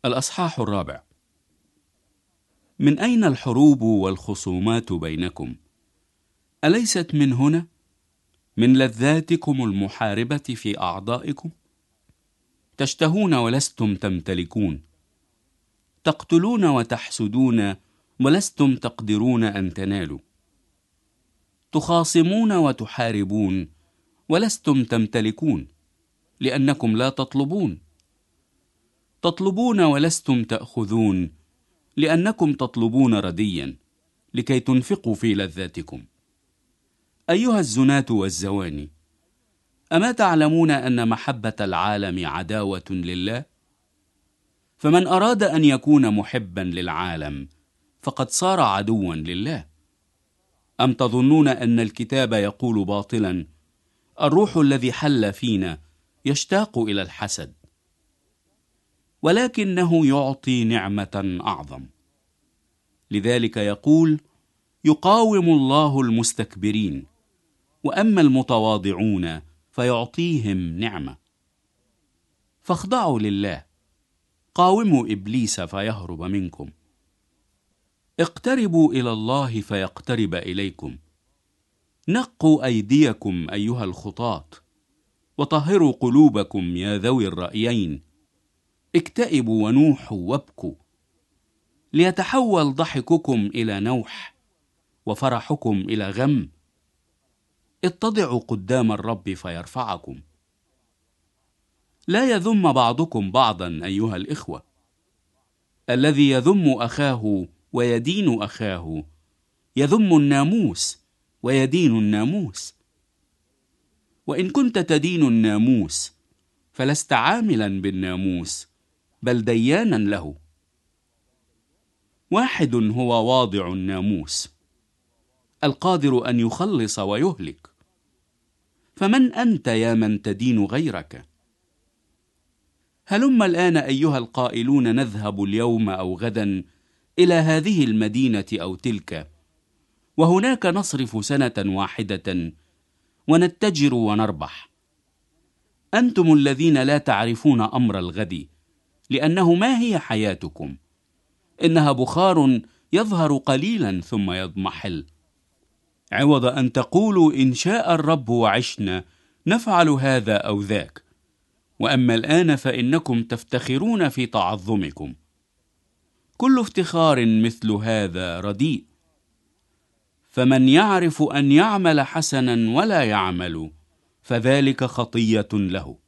الأصحاح 4. من أين الحروب والخصومات بينكم؟ أليست من هنا؟ من لذاتكم المحاربة في أعضائكم؟ تشتهون ولستم تمتلكون، تقتلون وتحسدون ولستم تقدرون أن تنالوا، تخاصمون وتحاربون ولستم تمتلكون، لأنكم لا تطلبون، تطلبون ولستم تأخذون، لأنكم تطلبون رديا لكي تنفقوا في لذاتكم. أيها الزناة والزواني، أما تعلمون أن محبة العالم عداوة لله؟ فمن أراد أن يكون محبا للعالم فقد صار عدوا لله. أم تظنون أن الكتاب يقول باطلا: الروح الذي حل فينا يشتاق إلى الحسد؟ ولكنه يعطي نعمة أعظم. لذلك يقول: يقاوم الله المستكبرين، وأما المتواضعون فيعطيهم نعمة. فاخضعوا لله، قاوموا إبليس فيهرب منكم. اقتربوا إلى الله فيقترب إليكم. نقوا أيديكم أيها الخطاة، وطهروا قلوبكم يا ذوي الرأيين. اكتئبوا ونوحوا وابكوا، ليتحول ضحككم إلى نوح وفرحكم إلى غم. اتضعوا قدام الرب فيرفعكم. لا يذم بعضكم بعضا أيها الإخوة. الذي يذم أخاه ويدين أخاه يذم الناموس ويدين الناموس. وإن كنت تدين الناموس فلست عاملا بالناموس، بل ديانا له. واحد هو واضع الناموس، القادر أن يخلص ويهلك. فمن أنت يا من تدين غيرك؟ هلم الآن أيها القائلون نذهب اليوم أو غدا إلى هذه المدينة أو تلك، وهناك نصرف سنة واحدة ونتجر ونربح. أنتم الذين لا تعرفون أمر الغد، لأنه ما هي حياتكم؟ إنها بخار يظهر قليلا ثم يضمحل. عوض أن تقولوا إن شاء الرب وعشنا نفعل هذا أو ذاك. وأما الآن فإنكم تفتخرون في تعظمكم. كل افتخار مثل هذا رديء. فمن يعرف أن يعمل حسنا ولا يعمل، فذلك خطية له.